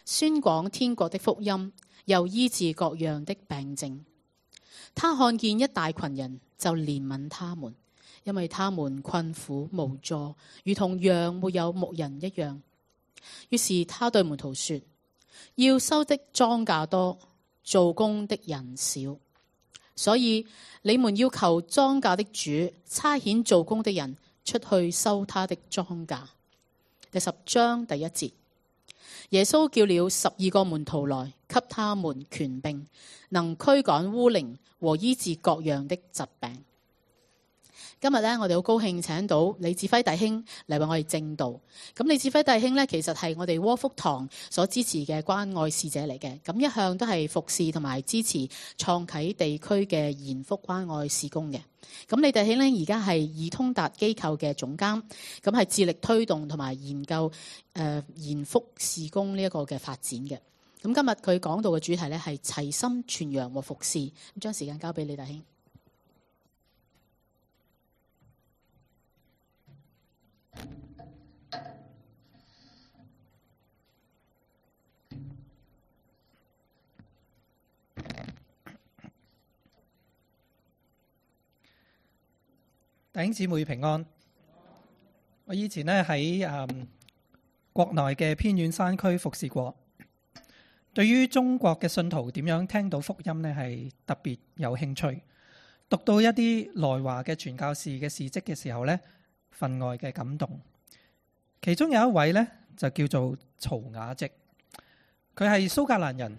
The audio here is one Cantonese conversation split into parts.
宣講天國的福音，又醫治各樣的病症。他看見一大群人，就憐憫他們，因為他們困苦無助，如同羊沒有牧人一樣。於是他對門徒說：要收的莊稼多，做工的人少，所以你們要求莊稼的主差遣做工的人出去收他的莊稼。第10章第1節，耶穌叫了12個門徒來，給他們權柄，能驅趕污靈和醫治各樣的疾病。今日我哋好高興請到李志輝弟兄嚟為我哋證道。咁李志輝弟兄其實係我哋窩福堂所支持嘅關愛使者嚟嘅，咁一向都係服侍同埋支持創啟地區嘅延福關愛事工嘅。咁李弟兄而家係易通達機構嘅總監，咁係致力推動同埋研究延福事工呢一個嘅發展嘅。咁今日佢講到嘅主題係齊心傳揚和服侍。咁將時間交俾李弟兄。 弟兄姊妹平安。我以前喺國內嘅偏遠山區服侍過，對於中國嘅信徒點樣聽到福音係特別有興趣。讀到一啲來華嘅傳教士嘅事蹟嘅時候分外嘅感動。其中有一位就叫做曹雅直，佢係蘇格蘭人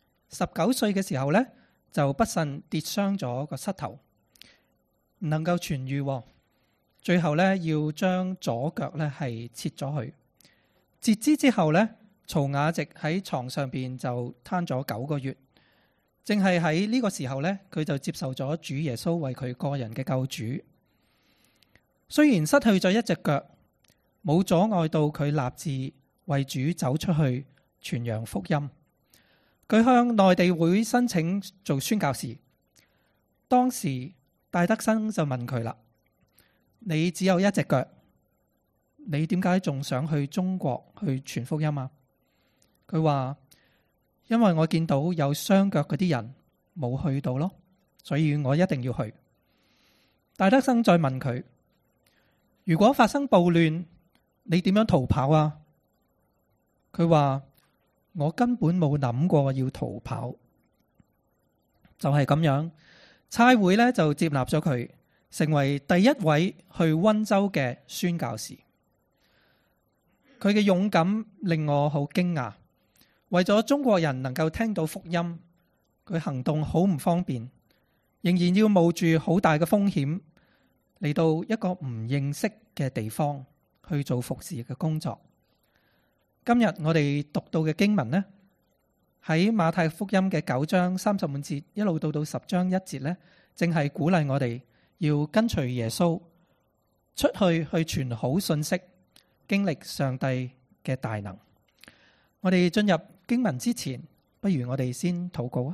，19歲嘅時候就不慎跌傷咗個膝頭，唔能夠痊癒，最後要將左腳係切咗去。截肢之後曹雅直喺床上邊就攤咗9個月。正係喺呢個時候佢就接受咗主耶穌為佢個人嘅救主。雖然失去咗一隻腳，冇阻礙到佢立志為主走出去傳揚福音。佢向內地會申請做宣教士，當時戴德生就問佢啦：你只有一隻腳，你點解仲想去中國去傳福音啊？佢話：因為我見到有雙腳嗰啲人冇去到咯，所以我一定要去。戴德生再問佢：如果發生暴亂，你點樣逃跑啊？佢話：我根本冇諗過要逃跑。就係咁樣，差會就接納咗佢，成為第一位去溫州嘅宣教士。佢嘅勇敢令我好驚訝。為咗中國人能夠聽到福音，佢行動好唔方便，仍然要冒住好大嘅風險嚟到一個唔認識嘅地方去做服侍嘅工作。今日我哋讀到嘅經文喺馬太福音嘅9章35節一路到10章1節正係鼓勵我哋要跟隨耶穌出去傳好信息，經歷上帝嘅大能。我哋進入經文之前，不如我哋先禱告啊！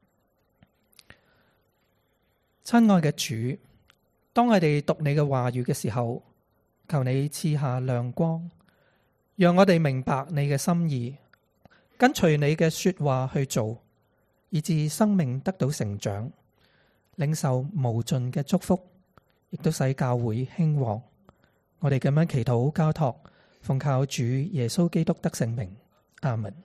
親愛嘅主，當我哋讀你嘅話語嘅時候，求你賜下亮光，讓我哋明白你嘅心意，跟隨你嘅說話去做，以致生命得到成長，領受無盡嘅祝福，亦都使教會興旺。我哋咁樣祈禱交託，奉靠主耶穌基督得聖名。阿們。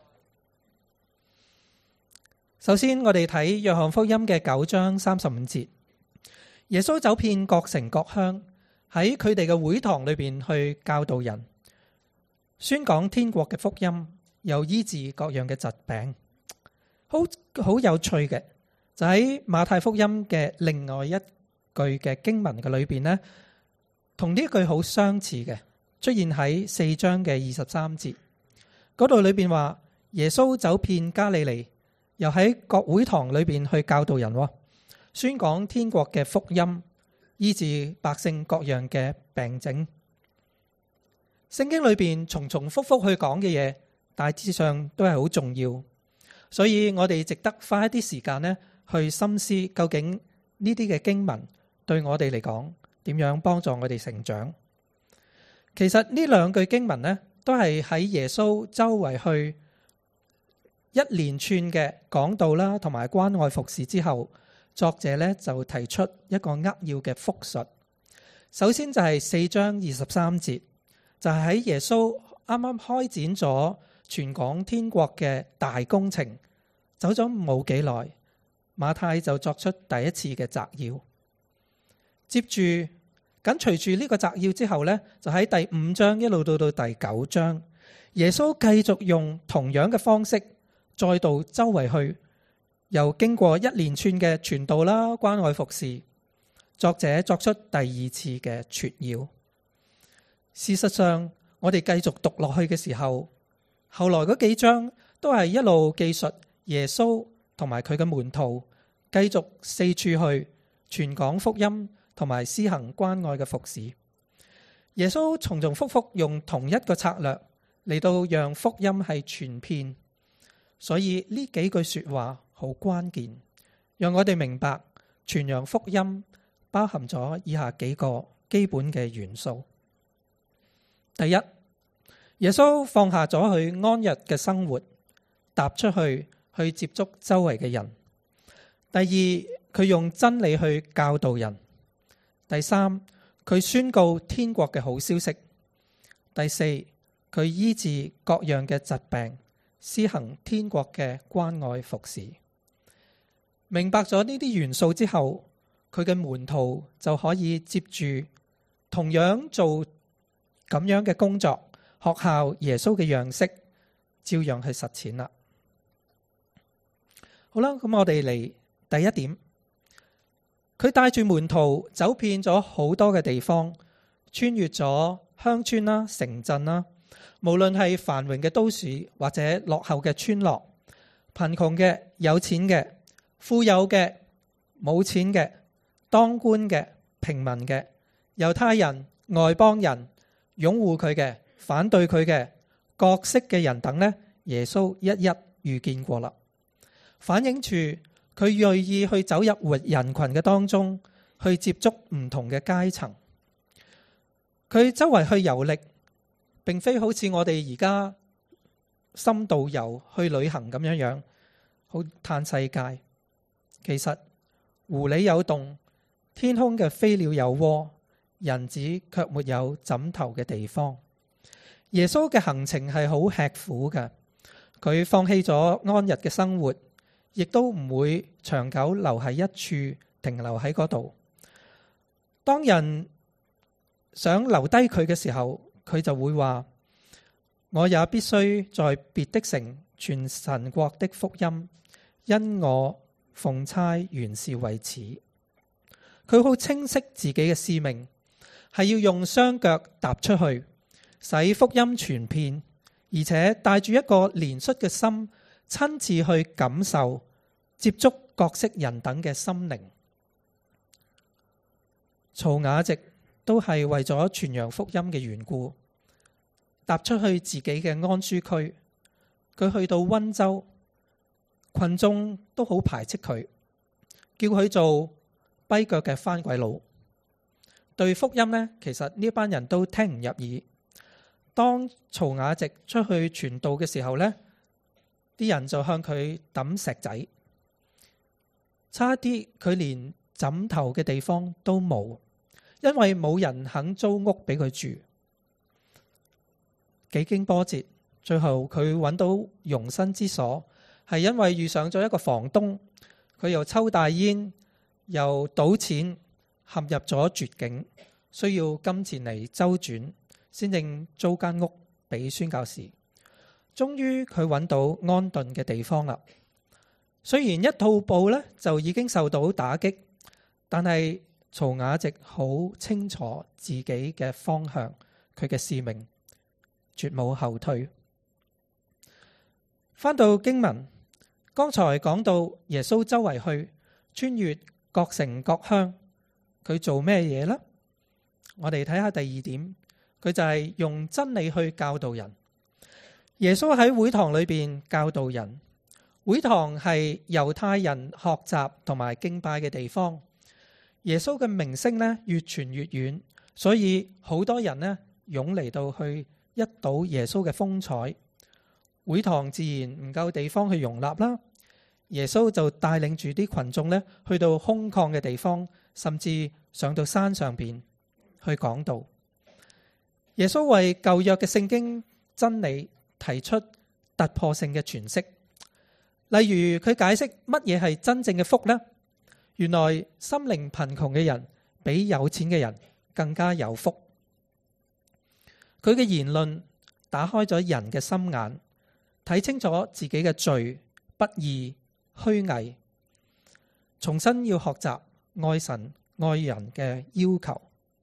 首先我哋睇約翰福音嘅9章35節，耶穌走遍各城各鄉，喺佢哋嘅會堂裏邊去教導人，宣講天國嘅福音，又醫治各樣嘅疾病。好有趣嘅，就喺馬太福音嘅另外一句嘅經文嘅裏邊同呢一句好相似嘅，出現喺4章嘅23節。嗰度裏邊話耶穌走遍加利利，又喺各會堂裏邊去教導人，宣講天國嘅福音，醫治百姓各樣嘅病症。聖經裏邊重重複複去講嘅嘢，大致上都係好重要，所以我哋值得花一啲時間去深思，究竟呢啲嘅經文對我哋嚟講點樣幫助我哋成長。其實呢兩句經文都係喺耶穌周圍去一連串嘅講道啦，同埋關愛服侍之後，作者呢就提出一個扼要嘅復述。首先就係4章23節，就係喺耶穌啱啱開展咗傳講天國嘅大工程，走咗冇幾耐，馬太就作出第一次嘅摘要。接住緊隨住呢個摘要之後呢，就喺第5章一路到第9章，耶穌繼續用同樣嘅方式再度周圍去，又經過一連串嘅傳道啦、關愛服侍，作者作出第二次嘅撮要。事實上，我哋繼續讀落去嘅時候，後來嗰幾章都係一路記述耶穌同埋佢嘅門徒繼續四處去傳講福音同埋施行關愛嘅服侍。耶穌重重複複用同一個策略嚟到讓福音係傳遍，所以呢幾句說話好關鍵，讓我哋明白傳揚福音包含咗以下幾個基本嘅元素。第一，耶穌放下咗佢安逸嘅生活，踏出去接觸周圍嘅人。第二，佢用真理去教導人。第三，佢宣告天國嘅好消息。第四，佢醫治各樣嘅疾病，施行天國嘅關愛服侍。明白咗呢啲元素之後，佢嘅門徒就可以接住同樣做咁樣嘅工作，學效耶穌嘅樣式，照樣去實踐啦。好啦，咁我哋嚟第一點，佢帶住門徒走遍咗好多嘅地方，穿越咗鄉村啦、城鎮啦，無論係繁榮嘅都市或者落後嘅村落，貧窮嘅、有錢嘅、富有嘅、冇錢嘅、當官嘅、平民嘅、猶太人、外邦人、擁護佢嘅、反對佢嘅、各色嘅人等呢，耶穌一一遇見過啦，反映住佢願意去走入人群嘅當中，去接觸唔同嘅階層。佢周圍去遊歷，並非好似我哋而家深度遊去旅行咁樣樣，好嘆世界。其實湖裏有洞，天空嘅飛鳥有窩，人子卻沒有枕頭嘅地方。耶穌嘅行程係好吃苦嘅，佢放棄咗安逸嘅生活，亦都唔會長久留喺一處，停留喺嗰度。當人想留低佢嘅時候，佢就會話：我也必須在別的城傳神國的福音，因我奉差原是為此。佢好清晰自己嘅使命，係要用雙腳踏出去，使福音傳遍，而且帶住一個憐恤嘅心，親自去感受、接觸各色人等嘅心靈。曹雅直都係為咗傳揚福音嘅緣故，踏出去自己嘅安舒區。佢去到溫州，群眾都好排斥佢，叫佢做跛腳嘅番鬼佬。對福音呢，其實呢班人都聽唔入耳。當曹雅直出去傳道嘅時候呢，啲人就向佢抌石仔，差啲佢連枕頭嘅地方都冇，因為冇人肯租屋俾佢住。幾經波折，最後佢揾到容身之所，係因為遇上咗一個房東，佢又抽大煙，又賭錢，陷入咗絕境，需要金錢嚟周轉，先正租間屋俾宣教士。終於佢揾到安頓嘅地方啦。雖然一套步呢就已經受到打擊，但係曹雅直好清楚自己嘅方向，佢嘅使命，絕冇後退。翻到經文，剛才講到耶穌周圍去穿越各城各鄉，佢做咩嘢呢？我哋睇下第二點，佢就係用真理去教導人。耶穌喺會堂裏邊教導人，會堂係猶太人學習同埋敬拜嘅地方。耶穌嘅名聲呢越傳越遠，所以好多人呢湧嚟到去一睹耶穌嘅風采。 會堂自然唔夠地方去容納啦。耶穌就帶領住啲群眾呢，去到空曠嘅地方，甚至上到山上邊去講道。耶穌為舊約嘅聖經真理提出突破性嘅詮釋，例如佢解釋乜嘢係真正嘅福呢？原來心靈貧窮嘅人比有錢嘅人更加有福。佢嘅言論打開咗人嘅心眼，睇清楚自己嘅罪、不義、虛偽，重新要學習愛神愛人嘅要求。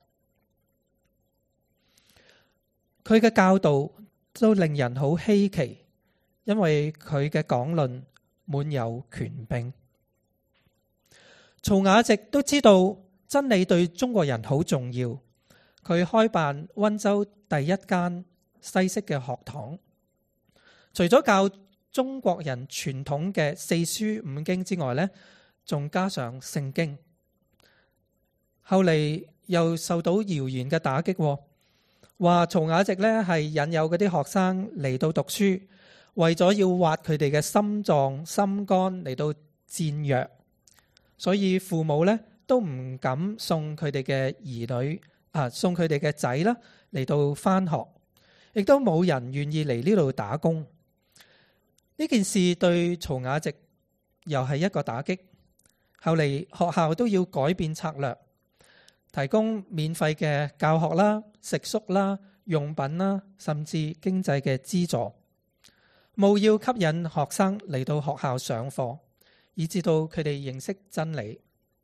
佢嘅教導都令人好稀奇，因為佢嘅講論滿有權柄。曹雅直都知道真理對中國人好重要，佢開辦溫州第一間西式嘅學堂，除咗教中國人傳統嘅四書五經之外呢，仲加上聖經。後嚟又受到謠言嘅打擊，話曹雅直呢係引誘嗰啲學生嚟到讀書，為咗要挖佢哋嘅心臟心肝嚟到煎藥，所以父母呢都唔敢送佢哋嘅兒女送佢哋嘅仔啦嚟到返學，亦都冇人願意嚟呢度打工。呢件事對曹雅直又係一個打擊。後嚟學校都要改變策略，提供免費嘅教學啦、食宿啦、用品啦，甚至經濟嘅資助，務要吸引學生嚟到學校上課，以至到佢哋認識真理。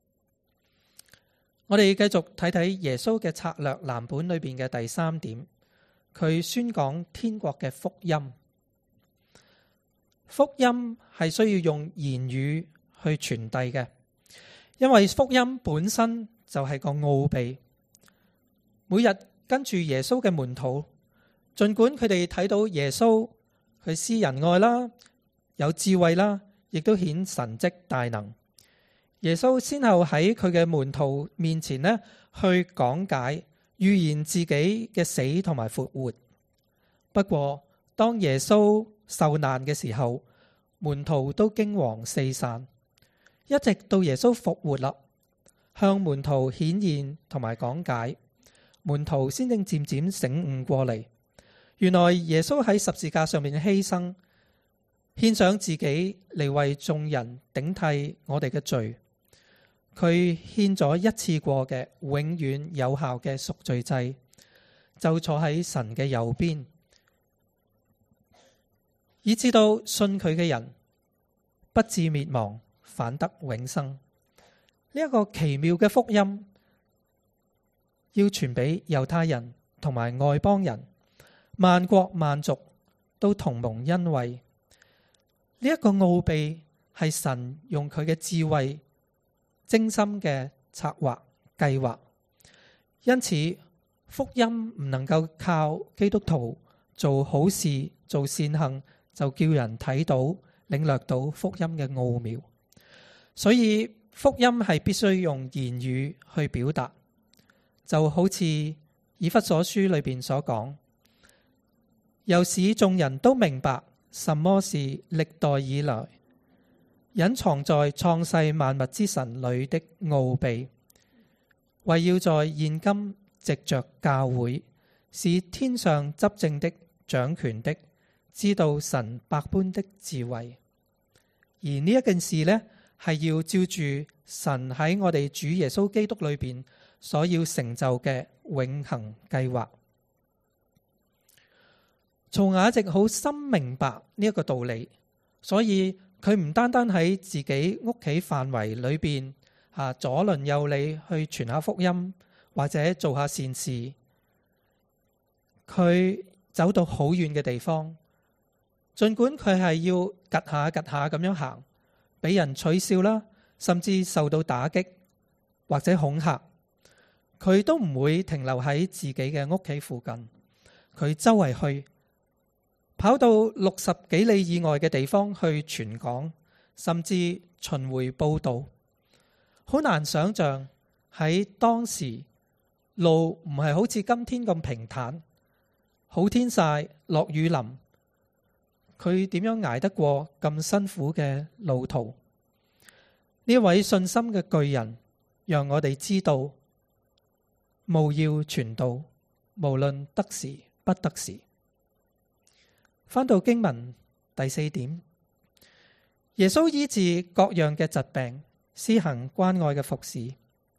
我哋繼續睇睇耶穌嘅策略藍本裏邊嘅第3點，佢宣講天國嘅福音。福音係需要用言語去傳遞嘅，因為福音本身就係個奧秘。每日跟住耶穌嘅門徒，盡管佢哋睇到耶穌佢施仁愛啦，有智慧啦，亦都顯神蹟大能。耶穌先後喺佢嘅門徒面前呢，去講解預言自己嘅死同埋復活。不過當耶穌受難嘅時候，門徒都驚惶四散，一直到耶穌復活啦，向門徒顯現同埋講解，門徒先正漸漸醒悟過嚟，原來耶穌喺十字架上面犧牲，獻上自己嚟為眾人頂替我哋嘅罪。佢獻咗一次過嘅永遠有效嘅贖罪祭，就坐喺神嘅右邊，以致到信佢嘅人不致滅亡，反得永生。呢一個奇妙嘅福音要傳俾猶太人同埋外邦人，萬國萬族都同蒙恩惠。呢一個奧秘係神用佢嘅智慧精心嘅策劃計劃，因此福音唔能夠靠基督徒做好事做善行就叫人睇到領略到福音嘅奧妙，所以福音係必須用言語去表達，就好似以弗所書裏邊所講，又使眾人都明白什麼是歷代以來隱藏在創世萬物之神裏的奧秘，為要在現今藉着教會，使天上執政的掌權的知道神百般的智慧。而呢一件事呢，係要照住神喺我哋主耶穌基督裏邊所要成就嘅永恆計劃。曹雅直好深明白呢一個道理，所以佢唔單單喺自己屋企範圍裏邊左鄰右里去傳下福音或者做下善事，佢走到好遠嘅地方，盡管佢係要趷下咁樣行，俾人取笑啦，甚至受到打擊或者恐嚇，佢都唔會停留喺自己嘅屋企附近，佢周圍去，跑到60幾里以外嘅地方去傳講，甚至巡迴報道。好難想象喺當時路唔係好似今天咁平坦，好天曬落雨淋， 佢點樣捱得過咁辛苦嘅路途。呢位信心嘅巨人，讓我哋知道務要傳道，無論得時不得時。返到經文第4點，耶穌醫治各樣嘅疾病，施行關愛嘅服侍。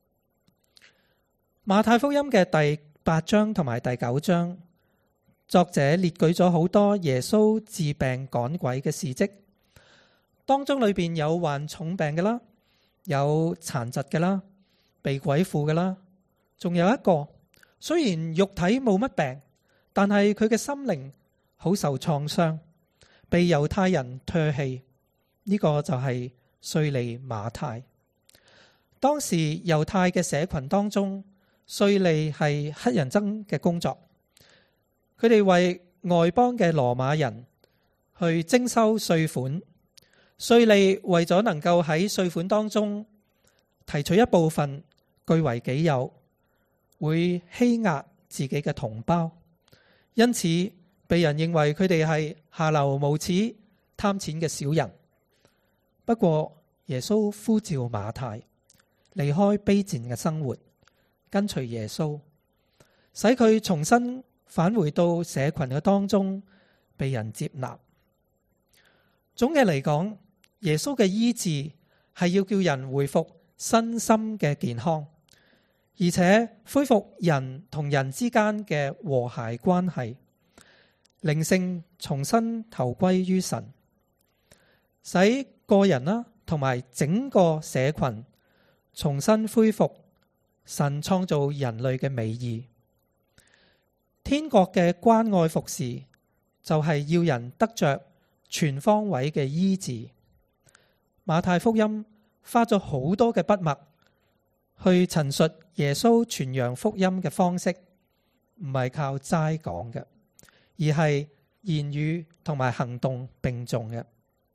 馬太福音嘅第8章同埋第9章，作者列舉咗好多耶穌治病趕鬼嘅事蹟，當中裏邊有患重病嘅啦，有殘疾嘅啦，被鬼附嘅啦，仲有一個雖然肉體冇乜病，但係佢嘅心靈好受創傷，被猶太人唾棄。呢個就係稅吏馬太。當時猶太嘅社群當中，稅吏係乞人憎嘅工作，佢哋為外邦嘅羅馬人去徵收稅款。稅吏為咗能夠喺稅款當中提取一部分據為己有，會欺壓自己嘅同胞，因此被人認為佢哋係下流無恥、貪錢嘅小人。不過耶穌呼召馬太離開卑賤嘅生活，跟隨耶穌，使佢重新返回到社群嘅當中，被人接納。總嘅嚟講，耶穌嘅醫治係要叫人恢復身心嘅健康，而且恢復人同人之間嘅和諧關係，靈性重新投歸於神，使個人啦同埋整個社群重新恢復神創造人類嘅美意。天國嘅關愛服侍就係要人得着全方位嘅醫治。馬太福音花咗好多嘅筆墨去陳述耶穌傳揚福音嘅方式，唔係靠齋講嘅，而係言語同埋行動並重嘅。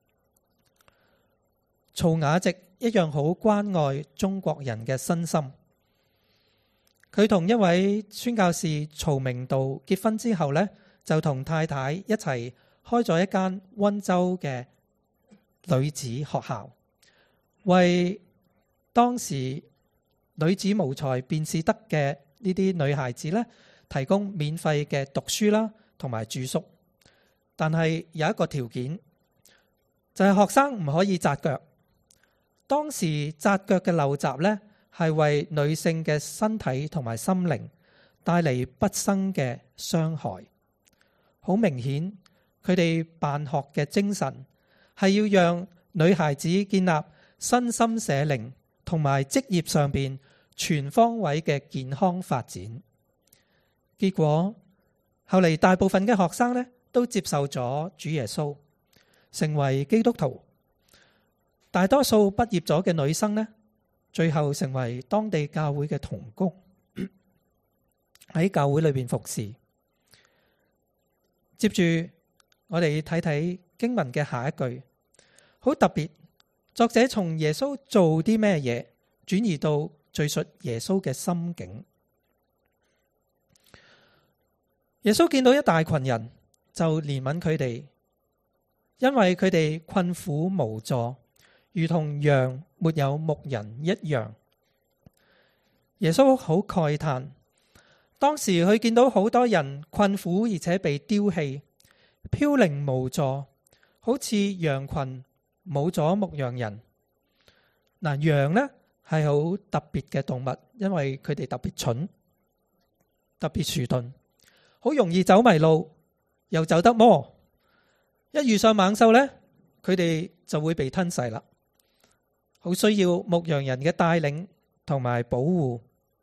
曹雅直一樣好關愛中國人嘅身心。佢同一位宣教士曹明道結婚之後呢，就同太太一齊開咗一間溫州嘅女子學校，為當時女子無才便是德嘅呢啲女孩子呢，提供免費嘅讀書啦，同埋住宿。但係有一個條件，就係學生唔可以紮腳。當時紮腳嘅陋習呢，係為女性嘅身體同埋心靈帶嚟畢生嘅傷害。好明顯，佢哋辦學嘅精神係要讓女孩子建立身心社靈同埋職業上邊全方位嘅健康發展。結果後嚟大部分嘅學生呢，都接受咗主耶穌，成為基督徒。大多數畢業咗嘅女生呢，最後成為當地教會嘅同工，喺教會裏邊服侍。接住我哋睇睇經文嘅下一句，好特別。作者從耶穌做啲咩嘢，轉移到敘述耶穌嘅心境。耶穌見到一大群人，就憐憫佢哋，因為佢哋困苦無助，如同羊沒有牧人一樣。耶穌好慨嘆，當時佢見到好多人困苦而且被丟棄，飄零無助，好似羊群冇咗牧羊人。嗱，羊呢係好特別嘅動物，因為佢哋特別蠢，特別愚鈍，好容易走迷路，又走得摩。一遇上猛獸呢，佢哋就會被吞噬啦。好需要牧羊人嘅帶領同埋保護。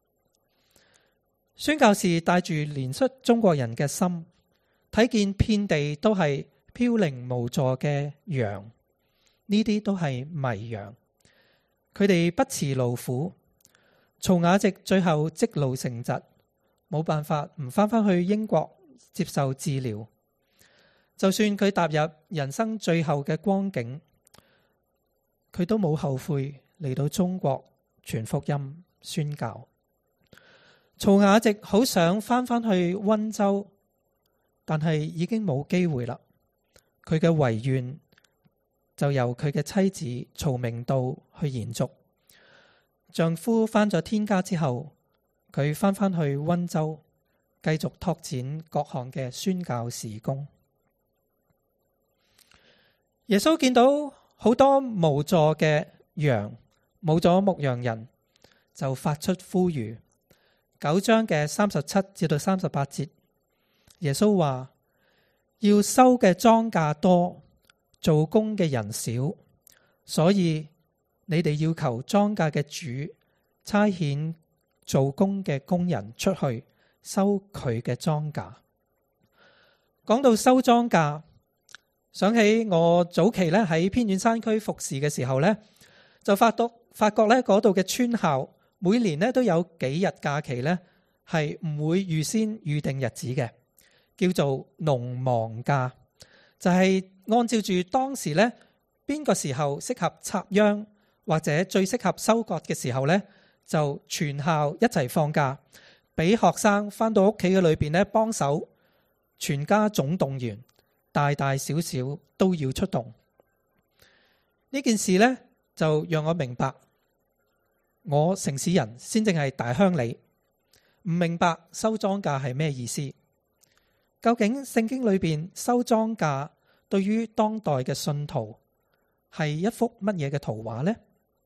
宣教士帶住憐恤中國人嘅心，睇見遍地都係飄零無助嘅羊，呢啲都係迷羊，佢哋不辭勞苦。曹雅直最後積勞成疾，冇辦法唔返去英國接受治療。就算佢踏入人生最後嘅光景，佢都冇後悔嚟到中國傳福音宣教。曹雅直好想返去溫州，但係已經冇機會啦。 佢嘅遺願就由佢嘅妻子曹明道去延續。丈夫返咗天家之後，佢返去溫州，繼續拓展各項嘅宣教事工。耶穌見到好多無助嘅羊，冇咗牧羊人，就發出呼籲。9章嘅37至到38節，耶穌話：要收嘅莊稼多，做工嘅人少，所以你哋要求莊稼嘅主差遣做工嘅工人出去收佢嘅莊稼。講到收莊稼，想起我早期咧喺偏遠山區服侍嘅時候咧，就發覺咧嗰度嘅村校每年咧都有幾日假期咧係唔會預先預定日子嘅，叫做農忙假，就係按照住當時咧邊個時候適合插秧或者最適合收割嘅時候咧，就全校一齊放假，俾學生返到屋企嘅裏邊咧幫手，全家總動員，大大小小都要出動。呢件事呢，就讓我明白，我城市人先正係大鄉里，唔明白收莊稼係咩意思。究竟聖經裏邊收莊稼對於當代嘅信徒係一幅乜嘢嘅圖畫呢？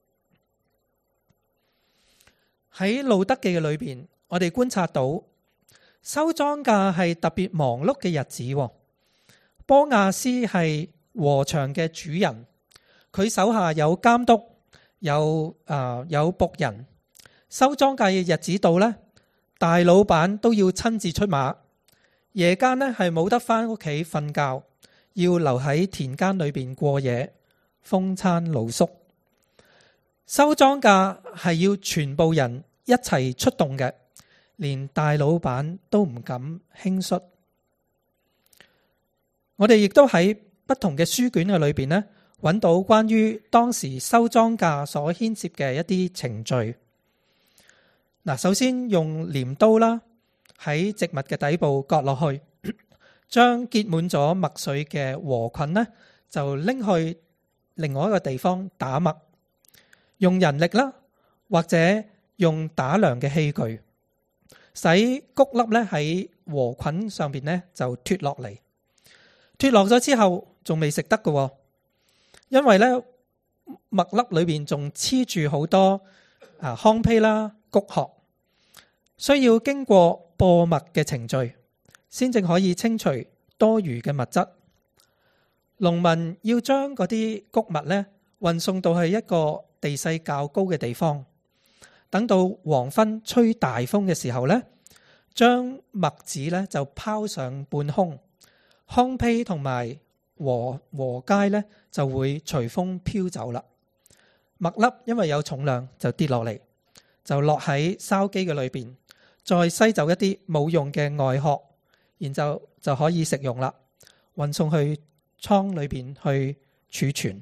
喺路德記嘅裏邊，我哋觀察到收莊稼係特別忙碌嘅日子。波亞斯係禾場嘅主人，佢手下有監督，有僕人。收莊稼嘅日子到呢，大老闆都要親自出馬。夜間呢係冇得返屋企瞓覺，要留喺田間裏邊過夜，風餐露宿。收莊稼係要全部人一齊出動嘅，連大老闆都唔敢輕率。我哋亦都喺不同嘅書卷嘅裏邊呢，揾到關於當時收莊稼所牽涉嘅一啲程序。嗱，首先用鐮刀啦，喺植物嘅底部割落去，將結滿咗麥穗嘅禾捆呢，就拎去另外一個地方打麥，用人力啦，或者用打糧嘅器具，使穀粒咧喺禾捆上邊呢就脫落嚟。脫落咗之後仲未食得嘅，因為咧麥粒裏邊仲黐住好多糠秕啦、穀殼，需要經過播麥嘅程序，先至可以清除多餘嘅物質。農民要將嗰啲穀物咧運送到去一個地勢較高嘅地方，等到黃昏吹大風嘅時候咧，將麥子咧就拋上半空。糠秕同埋禾秸咧就會隨風飄走啦。麥粒因為有重量就跌落嚟，就落喺筲箕嘅裏邊，再篩走一啲冇用嘅外殼，然後就可以食用啦。運送去倉裏邊去儲存。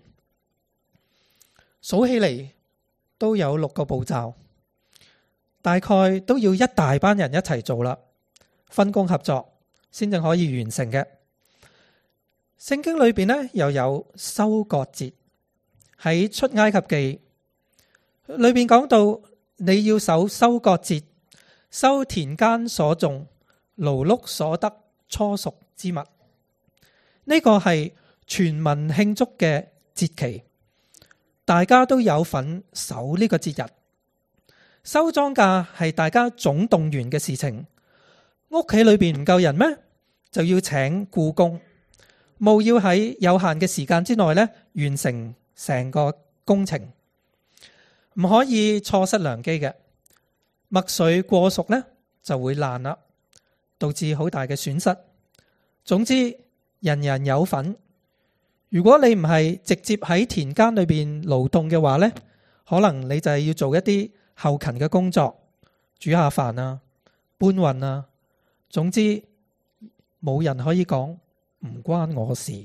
數起嚟都有6個步驟，大概都要一大班人一齊做啦，分工合作先至可以完成嘅。聖經裏邊呢又有收割節，喺出埃及記裏邊講到，你要守收割節，收田間所種、勞碌所得初熟之物。呢個係全民慶祝嘅節期，大家都有份守呢個節日。收莊稼係大家總動員嘅事情，屋企裏邊唔夠人咩？就要請僱工。務要喺有限嘅時間之內咧完成成個工程，唔可以錯失良機嘅。麥穗過熟咧就會爛啦，導致好大嘅損失。總之人人有份。如果你唔係直接喺田間裏邊勞動嘅話咧，可能你就係要做一啲後勤嘅工作，煮下飯啊、搬運啊。總之冇人可以講唔關我事。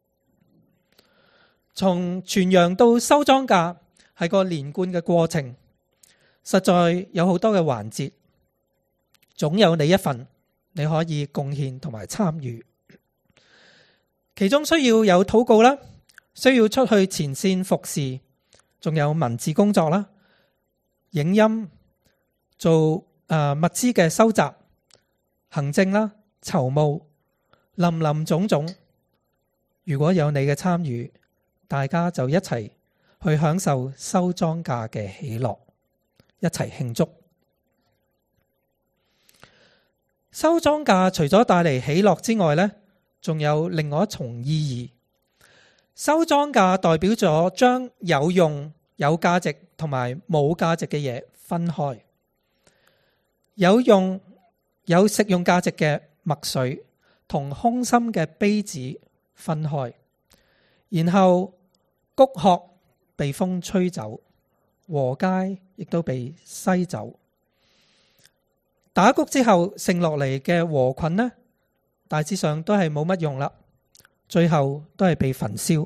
從傳揚到收莊稼係個連貫嘅過程，實在有好多嘅環節，總有你一份，你可以貢獻同埋參與。 其中需要有禱告啦，需要出去前線服侍，仲有文字工作啦、影音、做物資嘅收集、行政啦、籌募，林林總總。如果有你嘅參與，大家就一齊去享受收莊稼嘅喜樂，一齊慶祝。收莊稼除咗帶嚟喜樂之外呢，仲有另外一重意義。收莊稼代表咗將有用、有價值同埋冇價值嘅嘢分開。有用、有食用價值嘅麥穗同空心嘅稗子分開，然後穀殼被風吹走，禾秸亦都被篩走。打穀之後剩落嚟嘅禾捆呢，大致上都係冇乜用啦，最後都係被焚燒。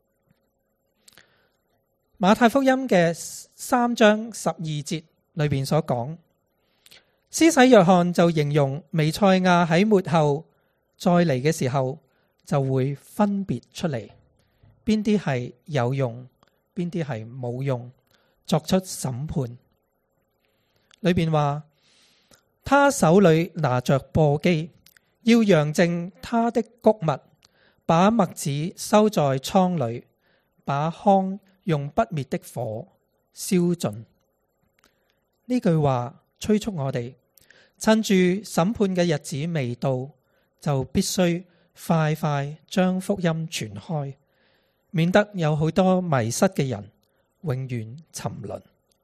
馬太福音嘅3章12節裏邊所講，施洗約翰就形容彌賽亞喺末後再嚟嘅時候，就會分別出嚟，邊啲係有用，邊啲係冇用，作出審判。裏邊話，他手裏拿着簸箕，要揚淨他的穀物，把麥子收在倉裏，把糠用不滅的火燒盡。呢句話催促我哋，趁住審判嘅日子未到，就必須快快將福音傳開，免得有好多迷失嘅人永遠沉淪。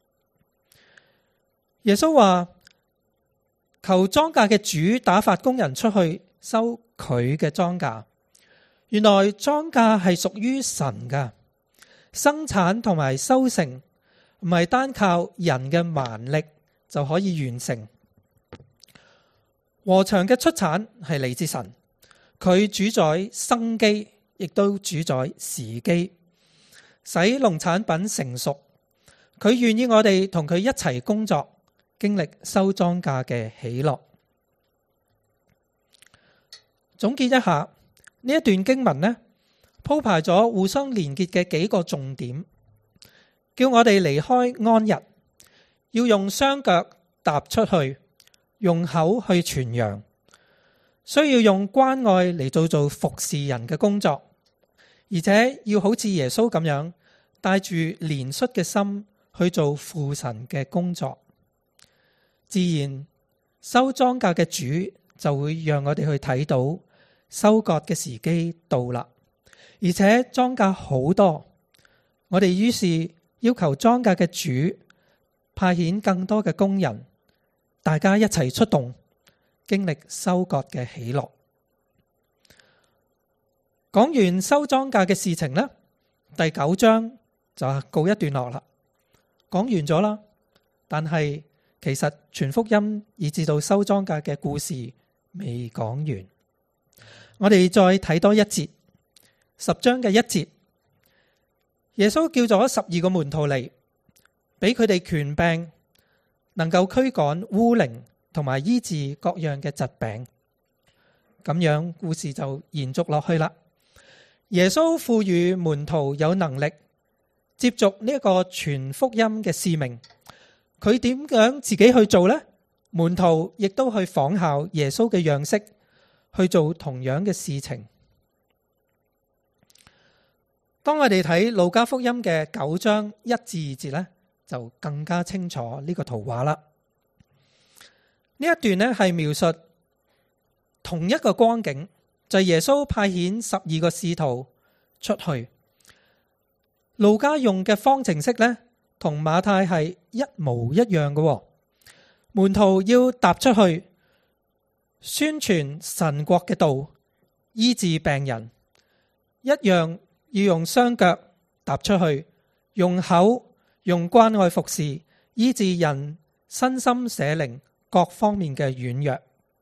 耶穌話，求莊稼嘅主打發工人出去收佢嘅莊稼。原來莊稼係屬於神噶，生產同埋收成唔係單靠人嘅蠻力就可以完成。禾場嘅出產係嚟自神，佢主宰生機，亦都主宰時機，使農產品成熟。佢願意我哋同佢一齊工作，經歷收莊稼嘅喜樂。總結一下呢一段經文呢，鋪排咗互相連結嘅幾個重點，叫我哋離開安逸，要用雙腳踏出去，用口去傳揚，需要用關愛嚟做服侍人嘅工作，而且要好似耶穌咁樣帶住憐恤嘅心去做父神嘅工作。自然收莊稼嘅主就會讓我哋去睇到收割嘅時機到啦，而且莊稼好多，我哋於是要求莊稼嘅主派遣更多嘅工人，大家一齊出動，經歷收割嘅喜樂。講完收莊稼嘅事情呢，第9章就告一段落啦，講完咗啦，但係其實全福音以至到收莊稼嘅故事未講完。我哋再睇多一節，10章嘅1節，耶穌叫咗12個門徒嚟，俾佢哋權柄，能夠驅趕污靈同埋醫治各樣嘅疾病。咁樣故事就延續落去啦。耶穌賦予門徒有能力接續呢一個傳福音嘅使命。佢點樣自己去做呢？門徒亦都去仿效耶穌嘅樣式去做同樣嘅事情。當我哋睇路加福音嘅9章1至2節呢，就更加清楚呢個圖畫啦。呢一段呢係描述同一個光景，就係耶穌派遣12個使徒出去。路加用嘅方程式呢，同馬太係一模一樣嘅。門徒要踏出去宣傳神國嘅道，醫治病人，一樣要用雙腳踏出去，用口用關愛服侍，醫治人身心社靈各方面嘅軟弱。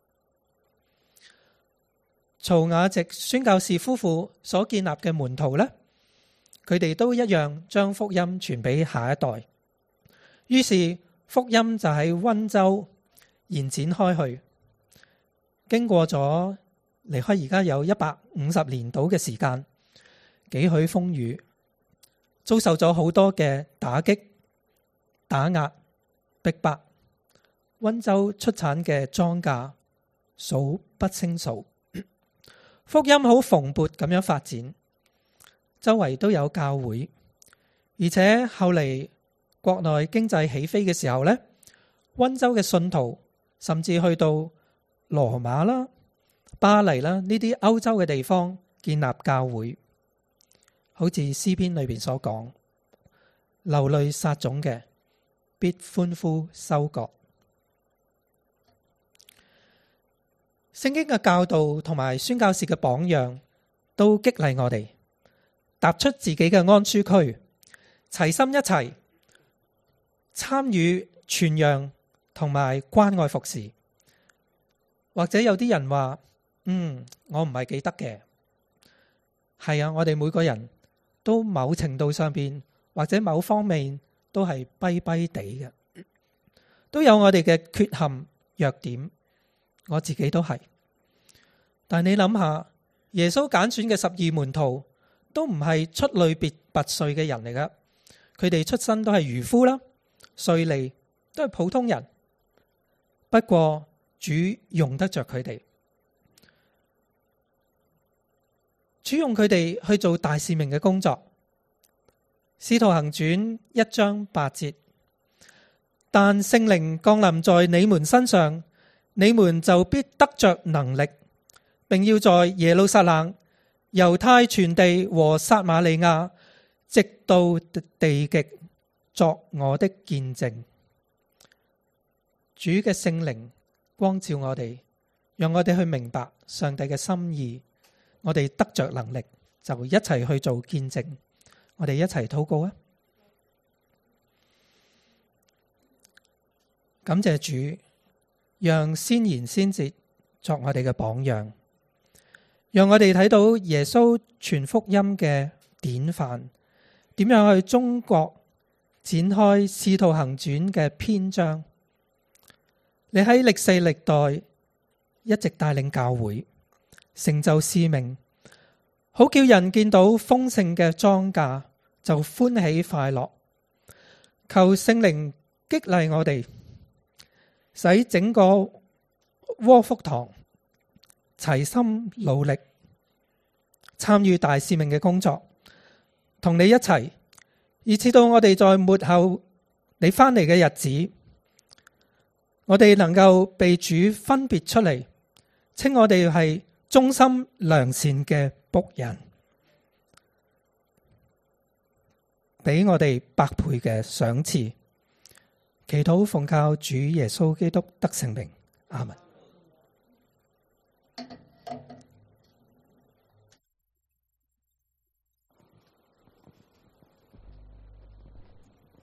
曹雅直宣教士夫婦所建立嘅門徒呢，佢哋都一樣將福音傳俾下一代，於是福音就喺溫州延展開去。經過咗離開而家有150年到嘅時間，幾許風雨，遭受咗好多嘅打擊、打壓、逼迫。溫州出產嘅莊稼數不勝數，福音好蓬勃咁樣發展，周圍都有教會，而且後嚟國內經濟起飛嘅時候呢，溫州嘅信徒甚至去到羅馬啦、巴黎啦呢啲歐洲嘅地方建立教會，好似詩篇裏邊所講，流淚撒種嘅必歡呼收割。聖經嘅教導同埋宣教士嘅榜樣都激勵我哋踏出自己嘅安舒區，齊心一齊參與傳揚同埋關愛服侍。或者有啲人話，我唔係幾得嘅。係啊，我哋每個人都某程度上邊或者某方面都係跛跛地嘅，都有我哋嘅缺陷弱點。我自己都係，但你諗下，耶穌揀選嘅12門徒都唔係出類拔萃嘅人嚟噶，佢哋出身都係漁夫啦、稅吏，都係普通人。不過主用得着佢哋，主用佢哋去做大使命嘅工作。使徒行傳1章8節，但聖靈降臨在你們身上，你們就必得着能力，並要在耶路撒冷、猶太全地和撒瑪利亞，直到地極，作我的見證。主嘅聖靈光照我哋，讓我哋去明白上帝嘅心意，我哋得着能力，就一齊去做見證。我哋一齊禱告啊！感謝主，讓先賢先哲作我哋嘅榜樣，讓我哋睇到耶穌傳福音嘅典範，點樣去中國展開使徒行傳嘅篇章。你喺歷世歷代一直帶領教會，成就使命，好叫人見到豐盛嘅莊稼就歡喜快樂。求聖靈激勵我哋，使整個窩福堂齊心努力，參與大使命嘅工作，同你一齊，以至到我哋在末後你翻嚟嘅日子，我哋能夠被主分別出嚟，稱我哋係忠心良善嘅僕人，俾我哋百倍嘅賞賜。祈禱奉靠主耶穌基督得勝名，阿們。